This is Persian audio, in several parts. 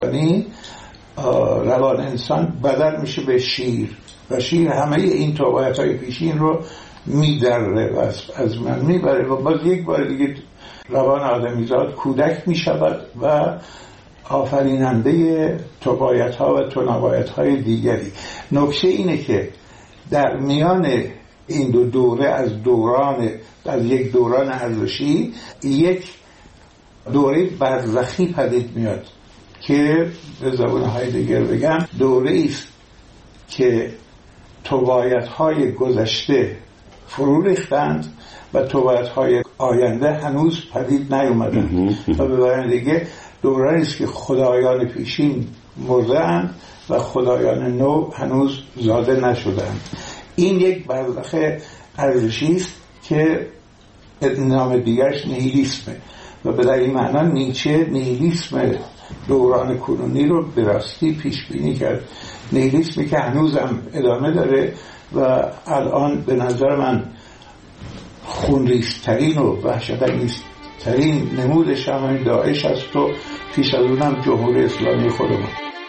یعنی روان انسان بدل میشه به شیر و شیر همه این توبایت‌های پیشین رو میدره و از من میبره و باز یک بار دیگه روان آدمیزاد کودک میشود و آفریننده توبایت‌ها و تنابایت‌های دیگری. نکته اینه که در میان این دو دوره از یک دوران ارزشی یک دوره برزخی پدید میاد که به زبان هایدگر بگم دوره است که توبایت‌های گذشته فرو ریختند و توبایت‌های آینده هنوز پدید نیومدند و به بیان دیگه دورانی است که خدایان پیشین مرده‌اند و خدایان نو هنوز زاده نشدند. این یک برزخ ارزشی است که نام دیگرش نیهیلیسمه و به این معنا نیچه نیهیلیسم دوران کنونی رو به راستی پیش بینی کرد. نیهیلیسمی که هنوزم ادامه داره و الان به نظر من خونریزترین و وحشت‌انگیزترین نمودش همین داعش است و پیش از اونم جمهوری اسلامی خودمون.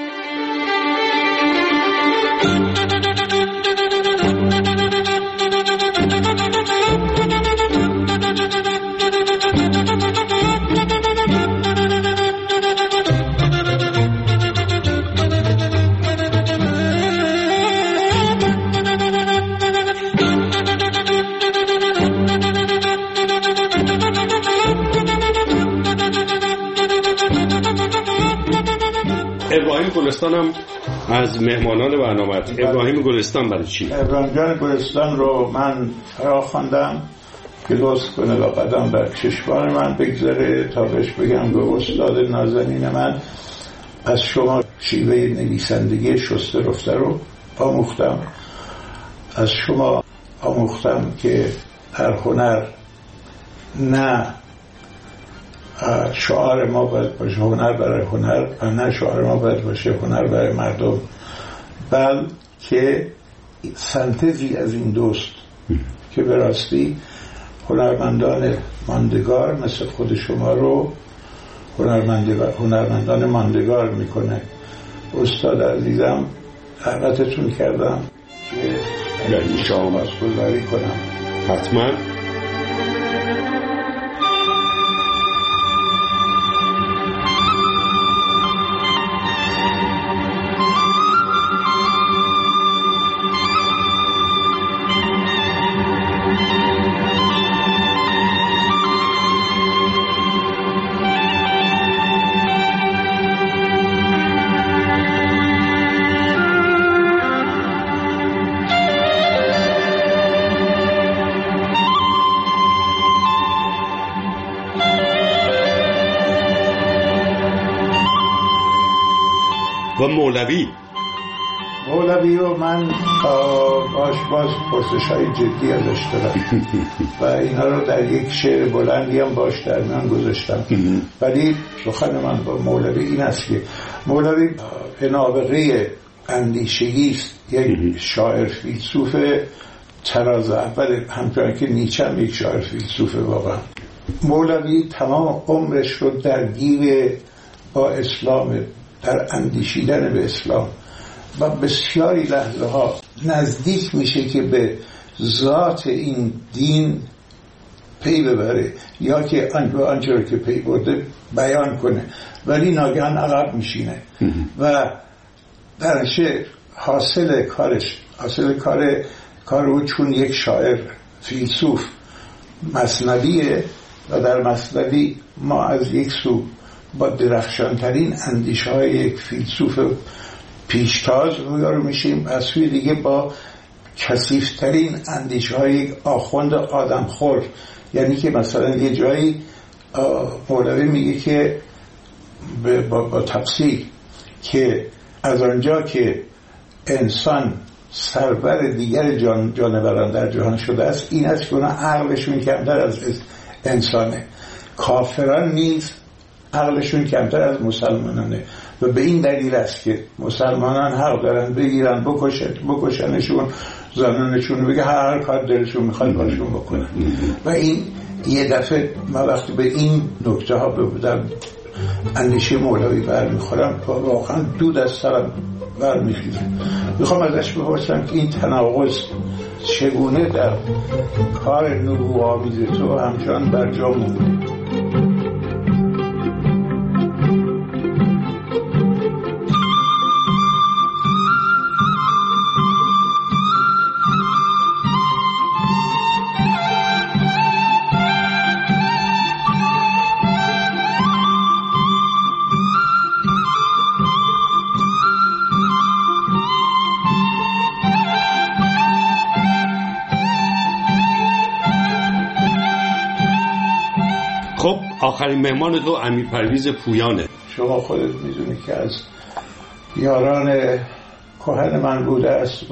ابراهیم گلستان هم از مهمانان برنامه. ابراهیم گلستان برای چی؟ ابراهیم جان گلستان رو من فرا خواندم که لطف کنه و قدم بر چشمان من بگذاره تا بهش بگم به استاد نازنین من از شما شیوه نویسندگی شسته رفته رو آموختم. از شما آموختم که در هنر نه شعار ما باید باشه هنر برای هنر و نه شعار ما باید باشه هنر برای مردم، بلکه سنتزی از این دوست که به راستی هنرمندان ماندگار مثل خود شما رو هنرمندان ماندگار میکنه. استاد عزیزم دعوتتون کردم که در شما مسئولداری کنم. حتما. و مولوی رو من باز پرسش‌های جدی ازش دارم و اینا رو در یک شعر بلندی هم باش در میان گذاشتم. ولی سخن من با مولوی این است که مولوی به نابغه اندیشگی است، یک شاعر فیلسوف تراز اول، همچنان که نیچه هم یک شاعر فیلسوفه. واقعا مولوی تمام عمرش رو درگیر با اسلام، در اندیشیدن به اسلام و بسیاری لحظه ها نزدیک میشه که به ذات این دین پی ببره یا که آنچه رو که پی برده بیان کنه، ولی ناگهان عقب میشینه و در شعر حاصل کار او چون یک شاعر فیلسوف مثنویه و در مثنوی ما از یک سو با درخشانترین اندیشه های یک فیلسوف پیشتاز رویارو میشیم، از سوی دیگه با کثیفترین اندیشه های یک آخوند آدمخور. یعنی که مثلا یه جایی مولوی میگه که با تفصیل که از آنجا که انسان سرور دیگر جانوران در جهان شده است، این است که اونا عقلشون کمتر از انسانه. کافران نیز عقلشون کمتر از مسلمانانه و به این دلیل است که مسلمانان حق دارن بگیرن بکشنشون، زنانشون بگه هر کار دلشون میخواد باشون بکنن. و این یه دفعه ما وقتی به این نکته ها بودم اندیشه مولوی برمیخورم و واقعا دود از سرم برمیخیزه. میخوام ازش بپرسم که این تناقض چگونه در کار نبوآمیز تو همچنان برجا مونده؟ خب آخرین مهمان تو امیر پرویز پویانه. شما خودت میدونی که از یاران کهن من بوده است و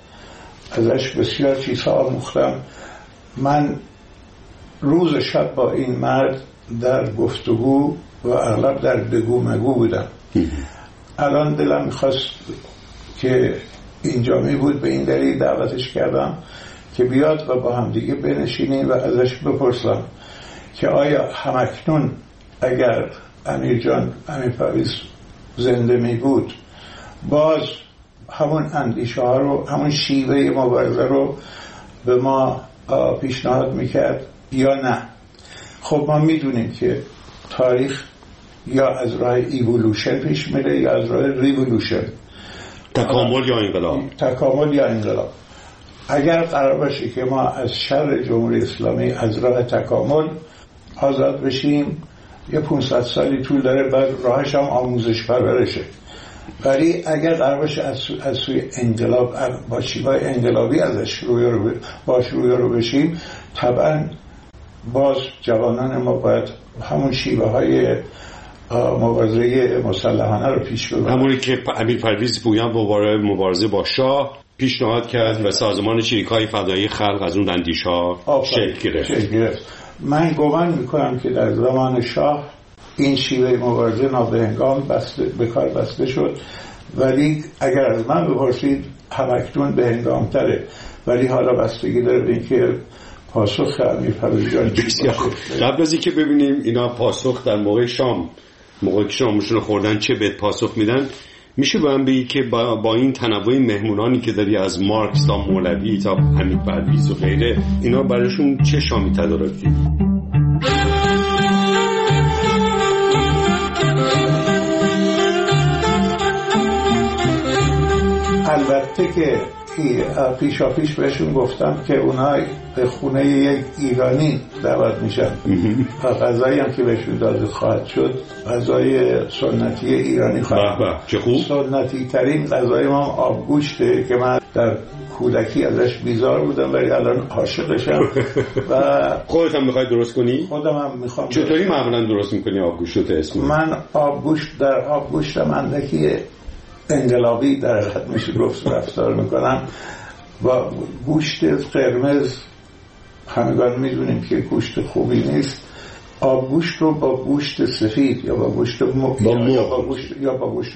ازش بسیار چیزها آموختم. من روز شب با این مرد در گفتگو و اغلب در بگو مگو بودم. الان دلم میخواست که اینجا می بود، به این دلیل دعوتش کردم که بیاد و با هم دیگه بنشینیم و ازش بپرسم که آیا همکنون اگر امیر پرویز زنده می بود باز همون اندیشه ها رو، همون شیوه مبارزه رو به ما پیشنهاد میکرد یا نه. خب ما میدونیم که تاریخ یا از راه ایولوشن پیش میره یا از راه ریولوشن، تکامل یا انقلاب. تکامل یا انقلاب. اگر قرار باشه که ما از شر جمهوری اسلامی از راه تکامل آزاد بشیم، یه 500 سالی طول داره، بعد راهش هم آموزش پرورشه. ولی اگر قرار باشه از سوی انقلاب با شیوه انقلابی ازش روی رو بشیم، طبعا باز جوانان ما باید همون شیوه های مبارزه مسلحانه رو پیش ببرن، همونی که امیر پرویز پویان مبارزه با شاه پیشنهاد کرد و سازمان شریکای فدایی خلق از اون اندیشه‌ها شکل گرفت. من گمان میکنم که در زمان شاه این شیوه مبارزه نابهنگام به کار بسته شد، ولی اگر از من بپرسید همکنون بهنگام‌تره، ولی حالا بستگی داره به اینکه پاسخ امیر پرویز جان قبل از اینکه ببینیم اینا پاسخ در موقع که شامشون رو خوردن چه بهت پاسخ میدن، میشه به من بگی که با این تنوع مهمونانی که داری از مارکس تا مولوی تا امیر پرویز و غیره، اینا براشون چه شامی تدارک دید؟ البته که پیش بهشون گفتم که اونها به خونه یک ایرانی دعوت میشن و غذایی هم که بهشون داده خواهد شد غذای سنتی ایرانی خواهد. چه خوب. سنتی ترین غذای ما آبگوشته که من در کودکی ازش بیزار بودم ولی الان عاشقشم. و خودت هم میخوای درست کنی؟ خودم هم میخوام. چطوری معمولا درست میکنی آبگوشت اسم؟ من در آبگوشتم اندکی انقلابی در حد میشه گفت رفتار میکنم. و گوشت قرمز همگان میدونیم که گوشت خوبی نیست. آبگوشت رو با گوشت سفید یا با گوشت مرغ یا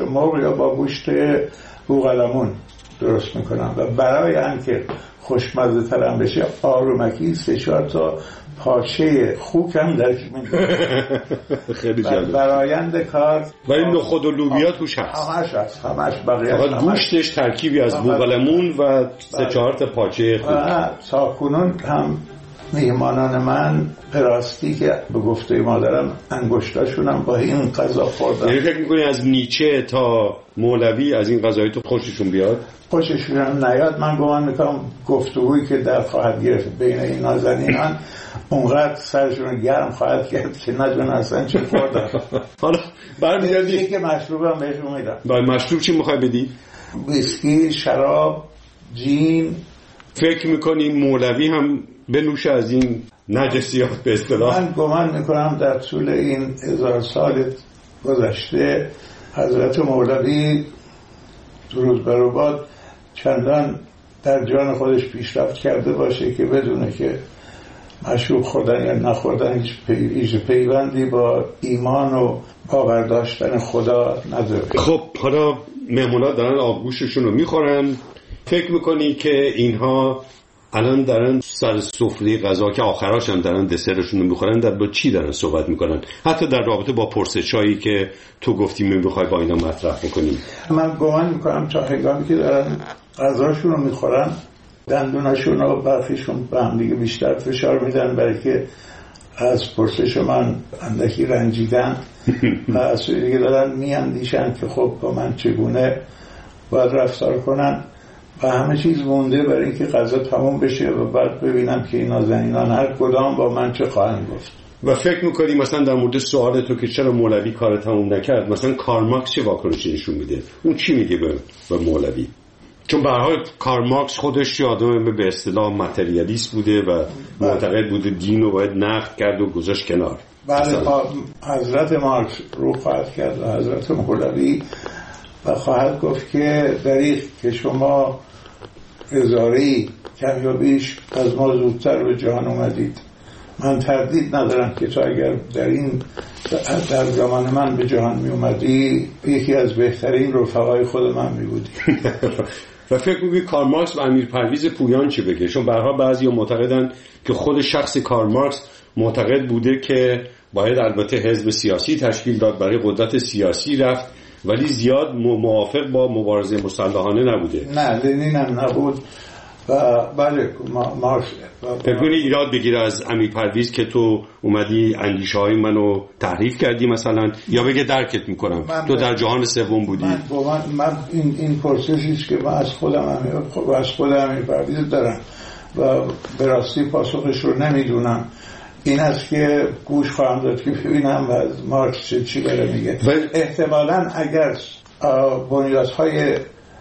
با گوشت بوقلمون درست میکنم و برای اینکه خوشمزه ترم بشه آرومکی 3-4 تا پارچه خوک هم درش میدونم. خیلی جالب. برآیند کار ولی نخود و لوبیا توش هست. همش بقیه فقط گوشتش ترکیبی از بوقلمون و 3-4 تا پارچه خوک. ساکنون هم میهمانان من راستی که به گفته مادرم انگشتاشون هم با این غذا خوردن. یعنی فکر میکنی از نیچه تا مولوی از این غذای تو خوششون بیاد؟ خوششون هم نیاد. من گمان میکنم گفتگویی که در خواهد گرفت بین این نازنینان اونقدر سرشون گرم خواهد کرد که ندون اصلا چه خوردن. حالا برمیگردی یکی مشروبم بهشون میدم. با مشروب چی میخوای بدی؟ ویسکی، شراب، جین. فکر میکنی مولوی هم بنوشه از این نجسیات به اصطلاح؟ من گمان میکنم در طول این 1000 سال گذشته حضرت مولوی درود بر او باد چندان در جان خودش پیشرفت کرده باشه که بدونه که مشروب خوردن یا نخوردن هیچ پیوندی با ایمان و باور داشتن خدا نداره. خب حالا مهمونا دارن آبگوششون رو میخورن، فکر میکنی که اینها الان دارن سر سفره غذا که آخراش هم دارن دسرشون رو میخورن، در با چی دارن صحبت میکنن؟ حتی در رابطه با پرسشایی که تو گفتی میخوای با اینا مطرح بکنیم. من گمان میکنم تا هنگامی که دارن غذاشون رو میخورن دندوناشون و برخیشون به هم دیگه بیشتر فشار میدن، برای که از پرسش من اندکی رنجیدن و از دیگه دارن میاندیشن که خب با من چگونه باید رفتار کنن و همه چیز مونده برای اینکه غذا تموم بشه و بعد ببینم که این نازنینان هر کدام با من چه خواهند گفت. و فکر میکنی مثلا در مورد سوال تو که چرا مولوی کار تموم نکرد، مثلا کارل مارکس چه واکنشی نشون میده؟ اون چی میگه به مولوی؟ چون به هر حال کارل مارکس خودش آدم به اصطلاح ماتریالیست بوده و معتقد بوده دین رو باید نقد کرد و گذاشت کنار. بله، حضرت مارکس رو خواهد کرد و حضرت مولوی و خواهد گفت که دریغ که شما هزاری کم یا بیش از ما زودتر به جهان اومدید. من تردید ندارم که تو اگر در زمان من به جهان می اومدی یکی از بهترین رفقای خود من می بودی. و فکر می‌کنی کارل مارکس و امیر پرویز پویان چی بگه؟ چون به هر حال بعضیا معتقدن که خود شخص کارل مارکس معتقد بوده که باید البته حزب سیاسی تشکیل داد، برای قدرت سیاسی رفت، ولی زیاد موافق با مبارزه مسلحانه نبوده. نه، لنین هم نبود و بله مارکس فکر ایراد بگیره از امیر پرویز که تو اومدی اندیشه های منو تحریف کردی مثلا، یا بگه درکت میکنم تو در جهان سوم بودی؟ من این پرسشیست که من از خودم امیر پرویز دارم و به راستی پاسخش رو نمیدونم. این است که گوش خواهم داد که ببینم از مارکس چی داره میگه. احتمالاً اگر بنیادهای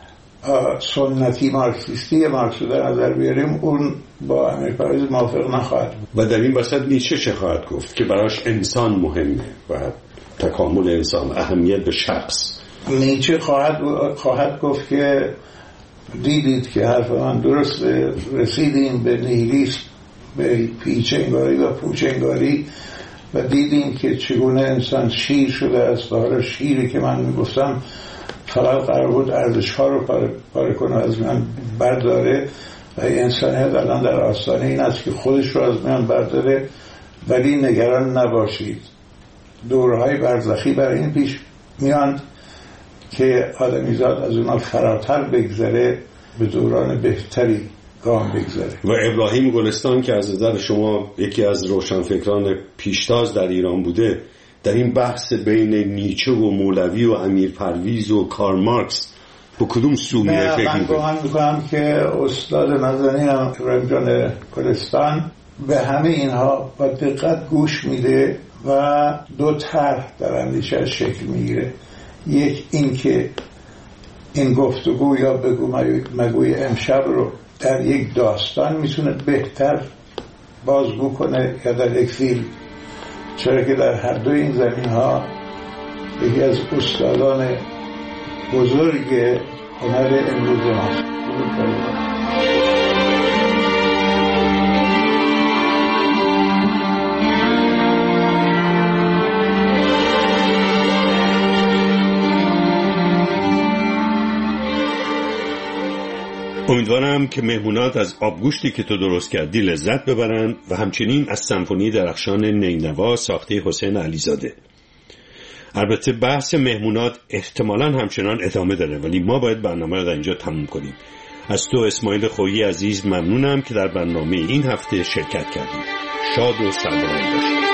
سنتی مارکسیستی مارکس رو در نظر بیاریم اون با امیر پرویز موافق نخواهد بود. و در این وسط نیچه چه خواهد گفت که براش انسان مهمه و تکامل انسان، اهمیت به شخص. نیچه خواهد گفت که دیدید که حرف من درست، رسیدیم به نیهیلیسم، به پیچنگاری و پوچنگاری و دیدیم که چگونه انسان شیر شده است و حالا شیری که من میگفتم فقط قرار بود ارزش‌ها رو پاره کنه از من برداره و انسانیت الان در آستانه این است که خودش رو از من برداره. ولی نگران نباشید، دورهای برزخی برای این پیش میاند که آدمیزاد از اونها فراتر بگذره، به دوران بهتری گام بگذاره. و ابراهیم گلستان که از نظر شما یکی از روشنفکران پیشتاز در ایران بوده، در این بحث بین نیچه و مولوی و امیر پرویز و کارل مارکس با کدوم سو میره فکر میکنید؟ من میگم که استاد نازنین ابراهیم جان گلستان به همه اینها با دقت گوش میده و دو طرح در اندیشه شکل میگیره. یک این که این گفتگو یا بگو مگوی امشب رو در یک داستان میتونه بهتر بازگو کنه یا در یک فیلم، چرا که در هر دو این زمین ها یکی از استادان بزرگ هنر امروز ماست. امیدوارم که مهمونات از آبگوشتی که تو درست کردی لذت ببرن و همچنین از سمفونی درخشان نینوا ساخته حسین علیزاده. البته بحث مهمونات احتمالاً همچنان ادامه داره، ولی ما باید برنامه رو در اینجا تموم کنیم. از تو اسماعیل خویی عزیز ممنونم که در برنامه این هفته شرکت کردی. شاد و سربلند باشید.